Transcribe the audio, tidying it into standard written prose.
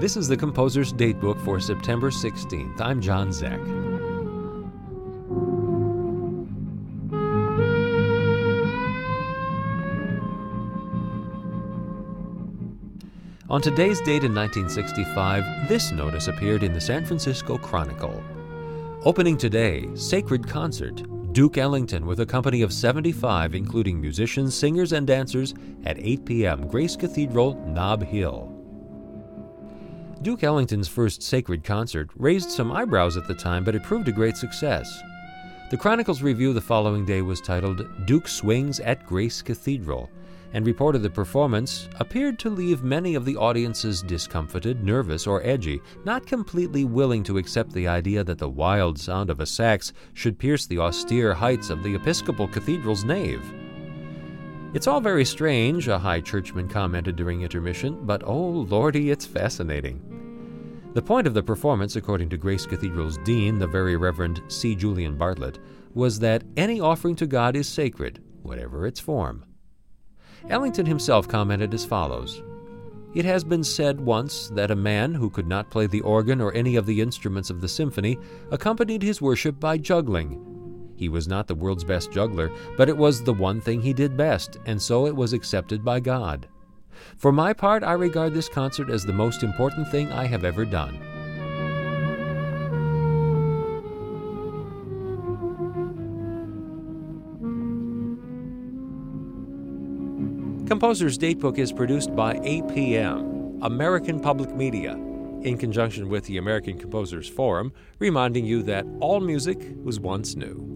This is the Composer's Datebook for September 16th. I'm John Zeck. On today's date in 1965, this notice appeared in the San Francisco Chronicle. Opening today, Sacred Concert, Duke Ellington with a company of 75, including musicians, singers, and dancers, at 8 p.m., Grace Cathedral, Nob Hill. Duke Ellington's first sacred concert raised some eyebrows at the time, but it proved a great success. The Chronicle's review the following day was titled, Duke Swings at Grace Cathedral, and reported the performance appeared to leave many of the audiences discomfited, nervous, or edgy, not completely willing to accept the idea that the wild sound of a sax should pierce the austere heights of the Episcopal Cathedral's nave. "It's all very strange," a high churchman commented during intermission, "but oh lordy, it's fascinating." The point of the performance, according to Grace Cathedral's dean, the Very Reverend C. Julian Bartlett, was that any offering to God is sacred, whatever its form. Ellington himself commented as follows, "It has been said once that a man who could not play the organ or any of the instruments of the symphony accompanied his worship by juggling. He was not the world's best juggler, but it was the one thing he did best, and so it was accepted by God. For my part, I regard this concert as the most important thing I have ever done." Composer's Datebook is produced by APM, American Public Media, in conjunction with the American Composers Forum, reminding you that all music was once new.